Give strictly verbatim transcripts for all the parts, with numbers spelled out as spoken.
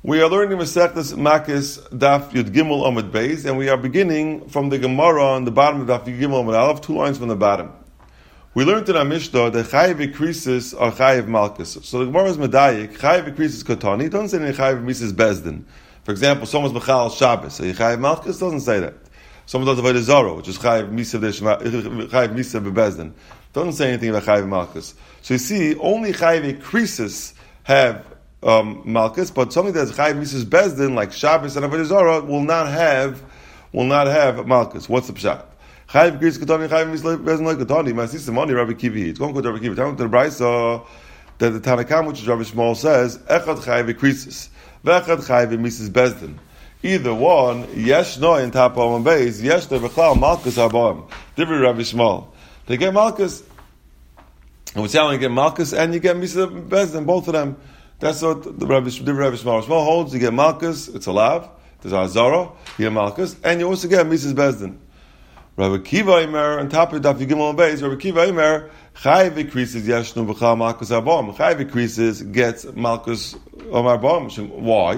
We are learning Masechtas Makis Daf Yud Gimel Amud Beis, and we are beginning from the Gemara on the bottom of Daf Yud Gimel Amud Aleph, two lines from the bottom. We learned in our Mishnah that Chayiv Krisis are Chayiv Malchus. So the Gemara is Medayik, Chayiv Krisis Katani, doesn't say any Chayiv Mises Bezdin. For example, someone's Mechal Shabbos, so Chayiv Malchus doesn't say that. Someone does Avodah Zarah, which is Chayiv Mises Chayiv Mises Bezdin, doesn't say anything about Chayiv Malchus. So you see, only Chayiv Krisis have Um, Malchus, but something that's Chayiv Mises Bezdin, like Shabbos and Avodah Zarah, will not have, will not have Malchus. What's the pshat? Chayiv Krisis Katani, Chayiv Mises Bezdin like Katani. Masi Simoni Rabbi Kivi. It's going to go to Rabbi Kivi. Talking to the Brisa that the Tanakam, which is Rabbi Shmuel, says Echad Chayiv Krisis, Vechad Chayiv Mises Bezdin. Either one, Yesh No in Tap Olam Beis, Yesh No Bechlal Malchus Abam. Different Rabbi Shmuel. They get Malchus. And we say you get Malchus and you get Mises Bezdin, both of them. That's what the Rabbi, the Rabbi Shmuel holds. You get Malchus, it's a lav. There's Azara, you get Malchus, and you also get Mises Bezdin. Rabbi Kiva Imer, on top of Daf Yigimel Beis, Rabbi Kiva Imer, Chayiv increases Yeshnu B'chal Malchus Abom. Chayiv increases gets Malchus Omar Bom. Why?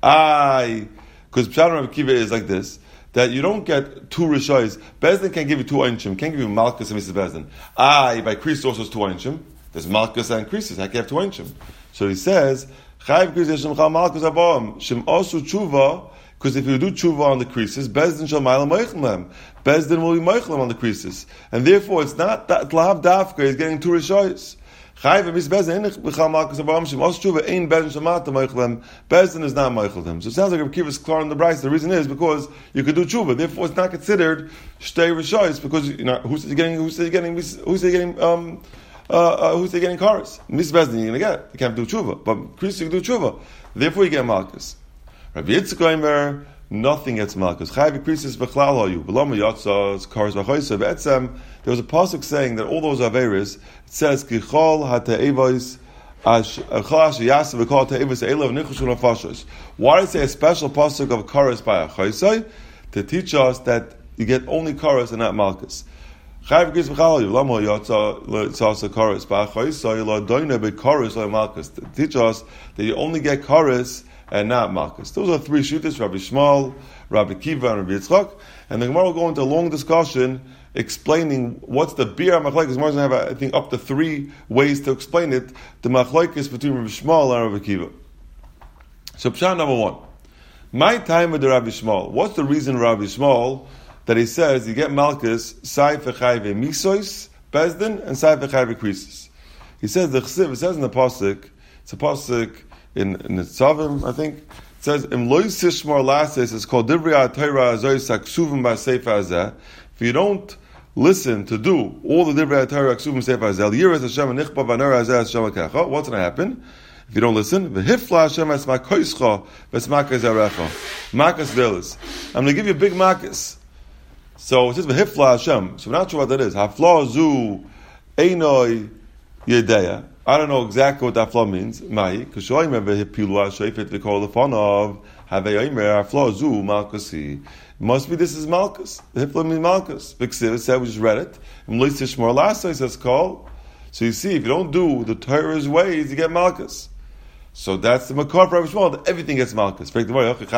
I, because Pshat Rabbi Kiva is like this, that you don't get two Rishayis. Bezdin can't give you two Einshim, can't give you Malchus and Mises Bezdin. I, by Krisis also is two Einshim. There's Malchus and Krisis. I can have two Einshim. So he says, Chayiv Krisis Shem Malchus Abom Shem Osu Tshuva, because if you do Tshuva on the Krisis, Bezdin shall Ma'ila Moichlem. Bezdin will be Moichlem on the Krisis, and therefore it's not that Lav Dafka is getting two Rishoyos. Chayiv Mis Bezdin Einich B'chal Malchus Abom Shem Osu Tshuva Ein Bezdin shall Ma'ata Moichlem. Bezdin is not Moichlem. So it sounds like Rabbi Kiva is clear on the Bryce. The reason is because you could do Tshuva, therefore it's not considered Shtei Rishoyos, because you know who's getting who's getting who's getting um. Uh, uh, who's they getting chorus? Mises Bezdin you're going to get. You can't do tshuva. But Krisis you can do tshuva. Therefore you get Malchus. Rabbi Yitzchak Omer, nothing gets Malchus. Chayiv Krisis v'chlal hayu. V'lama yatzaz, chorus v'choysa. V'etzem, there was a pasuk saying that all those averis, it says, Kichol ha'te'evois, why did it say a special pasuk of chorus by a choisai? To teach us that you get only chorus and not Malchus. Chayiv Krisis v'chal hayu. Lama yatzaz tzasa chorus by a choisai lo doine be chorus lo Malchus. To teach us that you only get chorus and not Malchus. Those are three shittas: Rabbi Shmuel, Rabbi Kiva, and Rabbi Yitzchak. And the Gemara will go into a long discussion explaining what's the bir machlokes. Gemara going to have, I think, up to three ways to explain it. The machlokes between Rabbi Shmuel and Rabbi Kiva. So, pshat number one: my time with the Rabbi Shmuel. What's the reason, Rabbi Shmuel, that he says you get Malchus sai v'chayiv misos bezdin and sai v'chayiv krisis? He says the chsiv. It says in the pasuk. It's a pasuk in in the Tzavim, I think. It says im loy sishmar lases. It's called divrei Torah zois aksuvim b'sefer hazeh. If you don't listen to do all the divrei Torah aksuvim b'sefer hazeh, yiras Hashem nichba v'nor hazeh Hashem l'kecha. What's going to happen if you don't listen? V'hifla Hashem esma koischa v'esma kazarecha. Makas delis. I'm going to give you a big makas. So it says v'hifla Hashem. So we're not sure what that is. Hafla zu einoi yedeya. I don't know exactly what that flaw means. Mai, kshoyme vehipilu ha'shofet v'kol lefanov haveimer hafla zu malkusi. It must be this is Malchus. The hifla means Malchus. V'ksiv said we just read it. Mlois tishmor lasa says call. So you see, if you don't do the Torah's ways, you get Malchus. So that's the makar for Rabbi Shmuel. That everything gets Malchus. You're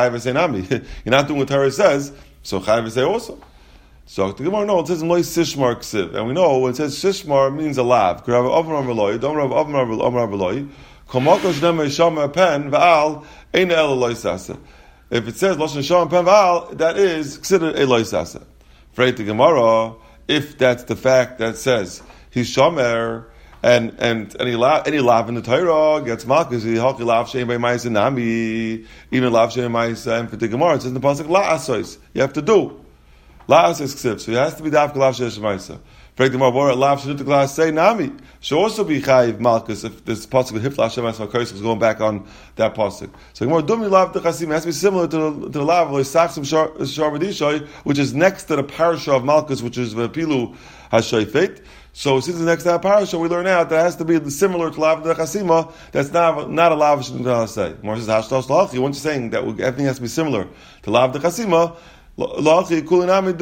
not doing what Torah says, so chayav say also. So the Gemara no, it says Mlois Sishmar Ksiv, and we know when it says Sishmar it means a lav. Don't have Avram Avram Komakos Neme Shama Pen Vaal Ein El Loisasa. If it says Lashon Shama Pen Vaal, that is considered a Loisasa. Freit the Gemara, if that's the fact that says he's Shomer and and any lav any lav in the Torah gets Malchus, he haki lav shein by Ma'isa Nami, even lav shein Ma'isa, and for the Gemara it says in the pasuk La Asois. You have to do. La'as is ksiv, so it has to be dafka lav sheish ma'isa. For example, lav sheish glass say nami should also be chayiv Malchus if this pasuk with hifla Hashem ma'isa is going back on that pasuk. So more dumi lav dechasim has to be similar to the, to the lav loisachsim shar b'dishoy, which is next to the parasha of Malchus, which is v'pilu hashayfet. So since it's next to that parasha, we learn out that it has to be similar to lav dechasima. That's not not a lav sheish say. More says hashtos lachi. Once you're saying that everything has to be similar to lav dechasima. Everything has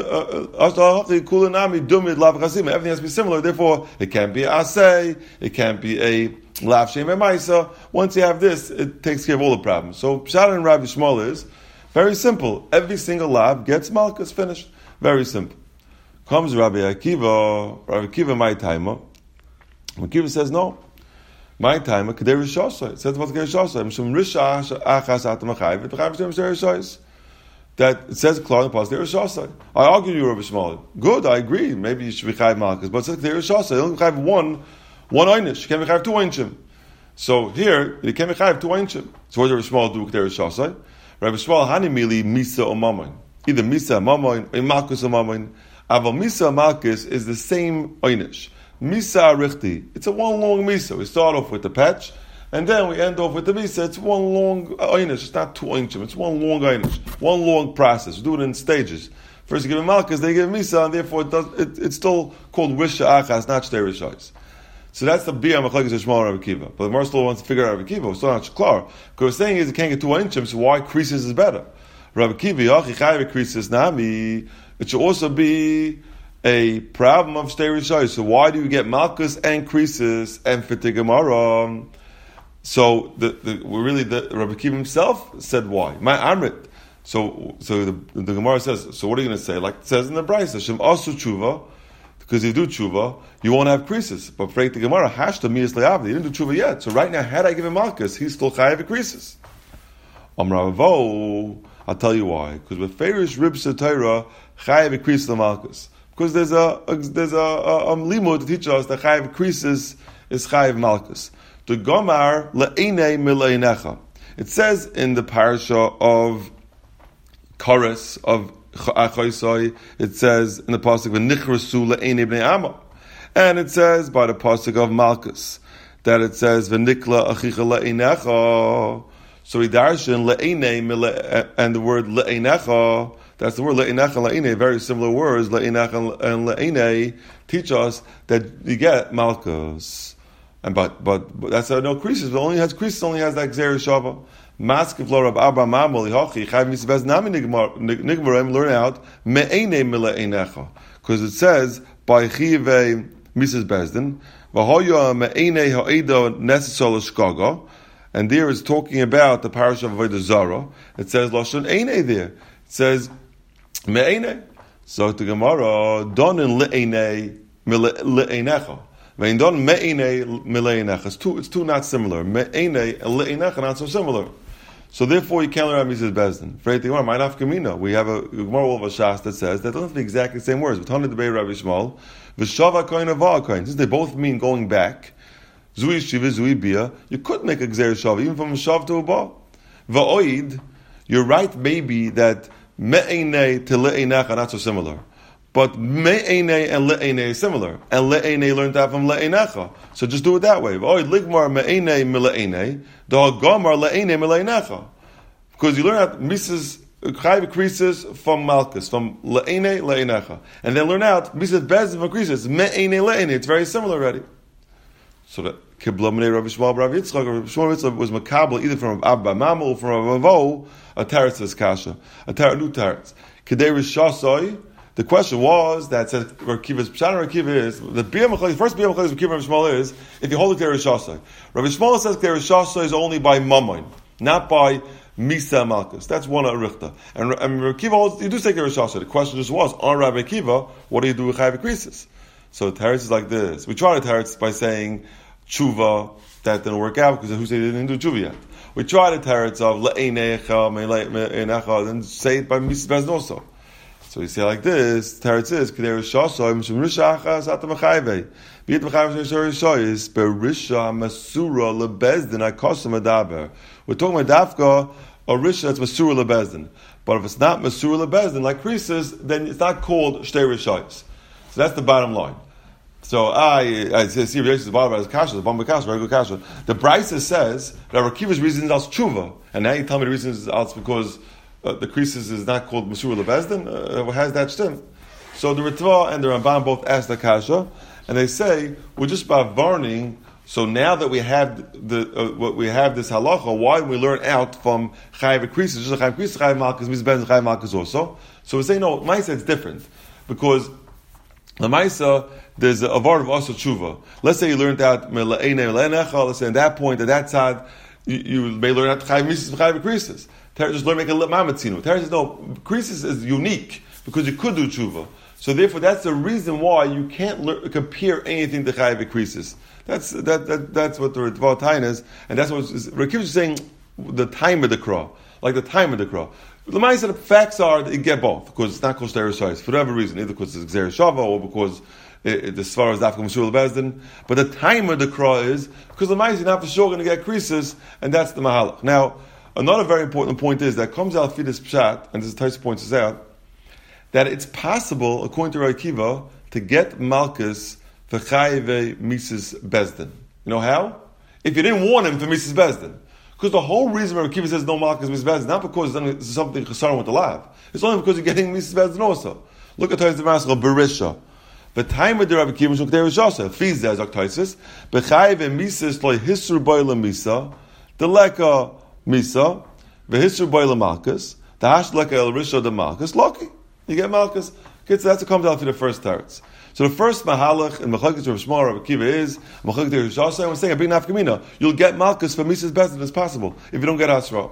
to be similar, therefore it can't be a asay, it can't be a Lav Shem Emaisa. Once you have this, it takes care of all the problems. So Pshat and Rabbi Shmuel is very simple. Every single lav gets malchus, finished. Very simple. Comes Rabbi Akiva, Rabbi Akiva, my timer. Rabbi Akiva says no. My timer, Kedei Rishosai. It says what's Kedei Rishosai? Mishum Risha Achas Atamachayv. V'chayav Shem Rishosai. That it says Kedei Rishosai. I argue you, Rabbi Shmuel. Good, I agree. Maybe you should be chayav malchus, but it says Kedei Rishosai. You only chayav one, one einish. You can't be chayav two einshim. So here you can't be chayav two einshim. So what does Rabbi Shmuel do? Kedei Rishosai. Rabbi Shmuel Hanimili Misa or Mammon. Either Misa or Mammon, or Malchus or Mammon. Aval Misa or Malchus is the same einish. Misa Arichti. It's a one long Misa. We start off with the patch, and then we end off with the Misa. It's one long einish. It's not two einshim. It's one long einish. One long process. We do it in stages. First you give him Malchus, then you give him Misa, and therefore it does, it, it's still called Risha Achas, not Shtei Rishos. So that's the Bia Machlekes Shmuel and Rabbi Akiva. But the Mar still wants to figure out Rabbi Akiva. It's not clear. Because we're saying is it can't get two einshim, so why creases is better? Rabbi Akiva, Yachi Chayav creases nami. It should also be a problem of Shtei Rishos. So why do you get Malchus and creases and fit the Gemara? So the, the we really the Rabbi Akiva himself said why. My Amrit. So so the, the Gemara says. So what are you going to say? Like it says in the Brayso, Shem Asu Tshuva. Because you do tshuva, you won't have creases. But for the Gemara, hashta miyas le'avdi. You didn't do tshuva yet. So right now, had I given Malchus, he's still chayav creases. Amravo, I'll tell you why. Because with Ferish Ribsa Torah, chayav creases the Malchus. Because there's a, a there's a, a, a limud to teach us that chayav creases is chayav Malchus. The Gomar le'enei mileinecha. It says in the parasha of Koros of it says in the pasuk v'nichrasu le'enei bnei Amma, and it says by the pasuk of Malchus that it says v'nikla achicha le'einecha. So we darshan le'enei and the word le'einecha. That's the word le'einecha le'enei. Very similar words le'einecha and le'enei teach us that you get Malchus, and but but, but that's how no creases. It only has creases. Only has that gzeir shava. Maskif lo Rab Abba Mamoli Hochi Chayv Misbez Nami Nigmarim learn out Me'ene Mila Einecha, because it says by Chive Misas Bezdin Vahoya Me'ene Ha'edo Nesesol Shkaga, and there is talking about the parish of Avodah Zara. It says Lashon Eine there. It says Me'ene. So the Gemara Donin Le'ene Mila Einecha. It's two, it's two not similar. Me'ene and le'einecha not so similar. So therefore, you can't learn Misas Bezdin. We have a Gemara of a Shas that says that doesn't be exactly the same words. Since they both mean going back, Zui Shiva, Zui Bia, you could make a Gzer Shav, even from a Shav to a Ba. Va'oid, you're right maybe that Me'ene to le'einecha not so similar. But me'ene and le'ene is similar, and le'ene learned that from le'enecha. So just do it that way. Oh, ligmar me'ene mile'ene, the gomar le'ene mile'enecha, because you learn out Misas Chayv creases from Malchus, from le'ene le'enecha, and then learn out Misas Bezdin from creases me'ene le'ene. It's very similar already. So that Kibla Menei Rabbi Shmuel Rabbi Yitzchak, Rabbi Shmuel Yitzchak was makabel either from Abba Mamel or from Rabbi Avo, a teretz is kasha, a teretz new teretz. Kedei Rishasoi. The question was that says Rakiva's Pshat Rakiva is the Bia Machlekes. First Bia Machlekes Rakiva Rabbi Shmuel is if you hold the Kedei Rishasoi. Rabbi Shmuel says Kedei Rishasoi is only by Mammon, not by Misa Malchus. That's one Arichta. And, and Rakiva holds you do say Kedei Rishasoi. The question just was on Rabbi Akiva, what do you do with Chayv Krisis? So the teretz is like this. We try to teretz by saying tshuva, that didn't work out because who said they didn't do tshuva yet. We try to teretz of le'einecha me'einecha, then say it by Misas Bezdin also. So we say like this, teretz is, Kedei Rishasoi, Mishum Risha Achas Atam Achayve. B'yit B'chayv Mishum Rishoyis, Berisha Masura Lebezdin Akosam Adaber. We're talking about Dafka, a Risha that's Masura Lebezdin. But if it's not Masura Lebezdin, like Krisis, then it's not called Shtei Rishoyis. So that's the bottom line. So I, I see Rishis the bottom of Kasha, the bottom of Kasha, very good Kasha. The Brayso says that Rakiva's reason is als tshuva, and now you tell me the reason is als because Uh, the creases is not called Masur Lebezdin, uh, has that shtim. So the Ritva and the Ramban both ask the Kasha, and they say, we're just about varning, so now that we have the uh, what we have this halacha, why don't we learn out from Chayiv creases, just Chayiv creases, Chayiv Malchus, Misbez, Chayiv Malchus also. So we say, no, my say it's different, because Lamaisa, there's a avard of also tshuva. Let's say you learned out let's say at that point, at that side, you, you may learn out chayv mises chayv krisis. Terry just learn make a mamatzinu. Terry says no, krisis is unique because you could do tshuva. So therefore, that's the reason why you can't learn, compare anything to chayv krisis. That's that, that that's what the Ritva Tain is, and that's what Rakiv is saying. The time of the crow, like the time of the crow. The Lamaisa, the facts are that you get both because it's not called Shterishayis for whatever reason, either because it's Gzer Shava or because it, it, the Svar is Dafka Meshul Bezdin. But the time of the crow is because the Lamaisa, you're not for sure going to get creases, and that's the Mahalach. Now, another very important point is that comes out Fidus Pshat, and this is Tais points this out, that it's possible, according to Rakiva, to get Malchus for Chayve Mises Bezdin. You know how? If you didn't warn him for Mises Bezdin. Because the whole reason why Rakiva says no Malchus Mises Bezdin is not because it's something Chesaron with the lab. It's only because you're getting Mises Bezdin also. Look at Tais Devaskal Berisha. The time of the Rabbi Kiva Shuk Derishasa. Fizah Zok Taisis. Bechayve Mises Loi Hisru Boila Misa. The Leka Misa. The Hisru Boila Malchus. The Hash Leka El Risha the Malchus. Lucky. You get Malchus. Okay, so that's what comes out to the first teretz. So the first mahalach in Machlokes Rav Shmuel Rav Akiva is Machlokes Derishasa. And we're saying a big nafkamina. You'll get Malchus for Mises Bezdin as possible if you don't get Asra.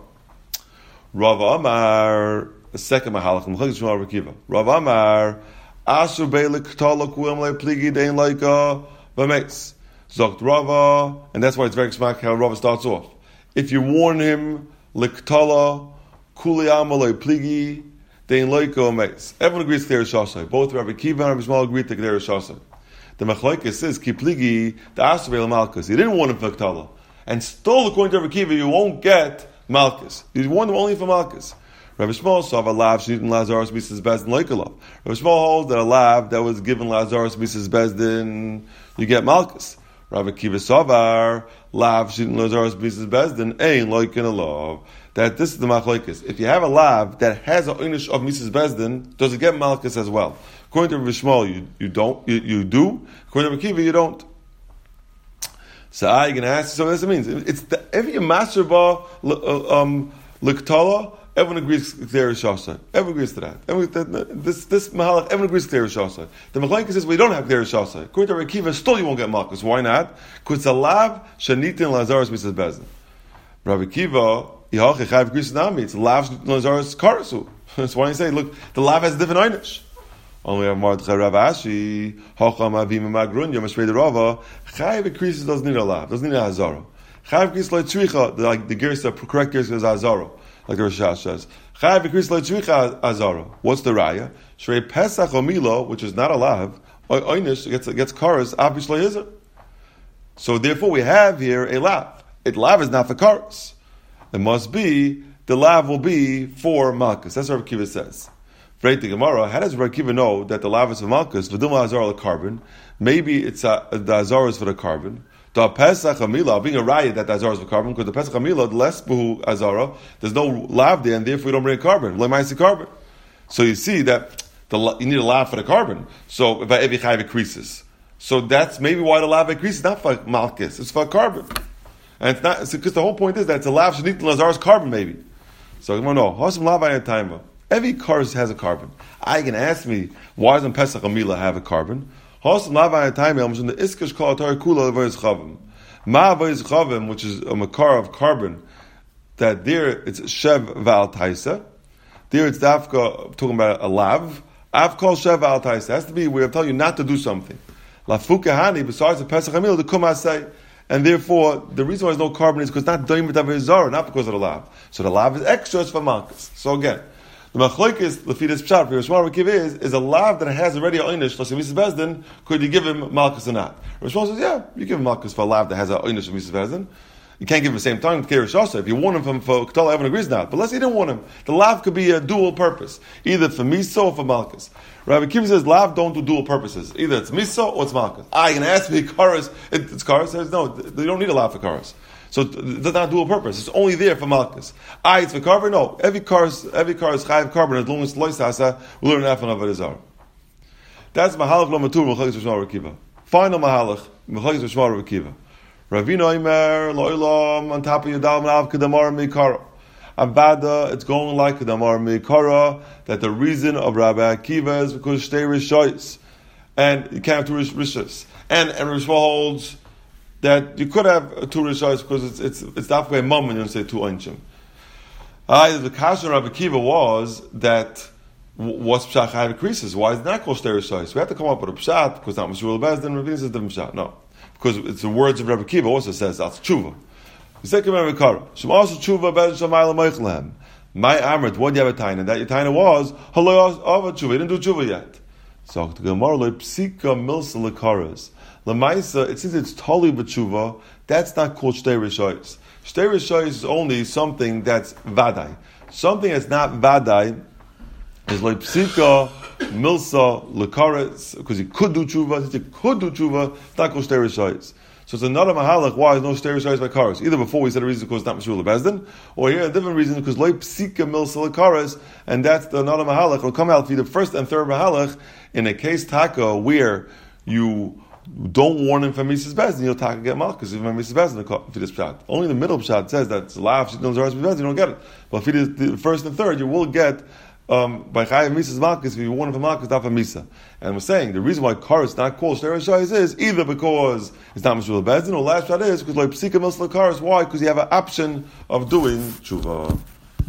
Rav Amar, the second mahalach in Machlokes Shmuel Rav Akiva. Rav Amar, Asher Beilik Talak Uem Le Pligi Dein Laika Vameis Zokt Rava, and that's why it's very smack how Rava starts off. If you warn him Liktala Kuli Amalei Pligi. Everyone agrees to Derishasai. Both Rabbi Kiva and Rabbi Shmuel agree to Derishasai. The Machlokes says, Kipligi, the Asabel Malchus. He didn't warn him for Ktala. And still, according to Rabbi Kiva, you won't get Malchus. You warned him only for Malchus. Rabbi Shmuel saw a lav, she didn't Lazarus Mises Bezdin Loikalov. Rabbi Shmuel holds that a lav that was given Lazarus Mises Bezdin, you get Malchus. Rabbi Kiva Savar, lav, she didn't Lazarus Mises Bezdin, ain't Loikin a love. That this is the machlokes. If you have a lav that has a einish of Mises Bezdin, does it get Malchus as well? According to Rabbi Shmuel, you, you don't, you, you do. According to Rabbi Kiva, you don't. So I'm going to ask you, so what does it mean? It's the, every master ba um liktala, everyone agrees to Derishasa. Everyone agrees to that. Everyone, this this mahalach, everyone agrees to Derishasa. The machlokes says we don't have Derishasa. According to Rabbi Kiva, still you won't get Malchus. Why not? Because it's a lav shanitin Lazarus Mises Bezdin. Rabbi Kiva. It's lav Lazarus karasu. That's why you say, look, the lav has a different einish. Only have Mordechai Rav Ashi, Hocham Avim Magrunya, Mashrei the Rava. Chayv Krisis doesn't need a lav, doesn't need a hazara. Chayv Krisis like tzricha, like the gersa, correct gersa is hazara, like the Rosh Hashanah says. Chayv Krisis like tzricha hazara. What's the raya? Shrei Pesach or Milo, which is not a lav, einish gets gets karas avish lehizer. So therefore, we have here a lav. A lav is not for karas. It must be, the lav will be for Malchus. That's what Rabbi Kiva says. Right, the Gemara, how does Rabbi Kiva know that the lav is for Malchus? V'dum hazar the carbon. Maybe it's uh, the hazar is for the carbon. The Pesach Hamila, being a riot that the hazar is for carbon, because the Pesach Hamila, the less buhu hazara, there's no lav there, and therefore we don't bring a carbon. Lemaisi carbon. So you see that the, you need a lav for the carbon. So if I evi chayv increases. So that's maybe why the lav increases, not for Malchus, it's for carbon. And it's not, because the whole point is that it's a lav shenit Lazarus carbon maybe. So I'm going to know, how's lav I time? Every car has a carbon. I can ask me, why doesn't Pesach Amila have a carbon? How's lav I time? I'm the iskash kol atar kula avoyz chavim. Ma avoyz chavim, which is a makar of carbon, that there it's shev val taisa. There it's dafka, talking about a lav. Av kol shev val taisa. It has to be where I'm telling you not to do something. La fukahani, besides the Pesach Amila, the kumasai. And therefore, the reason why there's no carbon is because not doing with Avizar, not because of the lav. So the lav is extra, it's for Malchus. So again, the machlokes, Lefidus Pshat, for Rishmar Rakiv is, is a lav that has already a einish, like Mises Bezdin, could you give him Malchus or not? Rishmar says, yeah, you give him Malchus for a lav that has a einish of Mises Bezdin. You can't give him the same time with Kerishasa. If you want him from for Ketala, everyone agrees not. But let's say you didn't want him. The lav could be a dual purpose, either for Miso or for Malchus. Rabbi Kiva says lav don't do dual purposes. Either it's Miso or it's Malchus. I can ask me Karas. It, it's Karas. Says no, they don't need a lav for Karas. So it's not dual purpose. It's only there for Malchus. I it's for carbon. No, every car is every car is chayav carbon as long as loisasa. We learn after of it. That's mahalach lo matur Machlokes Rishmar Rakiva. Final mahalach Machlokes Rishmar Rakiva. Ravina Imer Loilam on top of Yadal Manav Kedamar Mikara. Avada, it's going like Kedamar Mikara that the reason of Rabbi Akiva is because Shtei Rishois. and you can't have two rishos. And and Rishva holds that you could have two rishos because it's it's it's that way mum when you don't say two onchim. Uh, the kasha of Rabbi Akiva was that what's pshat chayav increases? Why is it not called shtei rishos? We have to come up with a pshat because not mishul bezdin. Rabbi says different pshat. No, because it's the words of Rabbi Akiva also says that's tshuva. The second Rabbi Kara shemasu tshuva bezdin shamayla moichlem. My amrit, what do you have a taina? That your taina was haloi ava tshuva. You didn't do tshuva yet. So the Gemara loy psika milsa lekaras. Lamaisa, it says it's totally b'tshuva. That's not called shtei rishos. Shtei rishos is only something that's vadai. Something that's not vadai is like psika milsa lekaras, because he could do tshuva. Since he could do tshuva, it's not called shtei rishos. So it's another mahalach why there's no shtei rishos by karas. Either before we said a reason because it's not mishul bezdin, or here a different reason because loy psika milsa lekaras, and that's the another mahalach. It'll come out for the first and third mahalach in a case taka where you don't warn him from Mises Bezdin, you'll taka get malchus if Mises Bezdin for this pshat. Only the middle pshat says that it's lav, she knows the Bezdin, you don't get it. But if it is the first and third, you will get um, by chayav Mises malchus if you warn him from malchus, not from Misa. And we're saying the reason why kar is not called shtei rishos is either because it's not mishul bezdin, or last pshat is because like psika milsa karas. Why? Because you have an option of doing tshuva.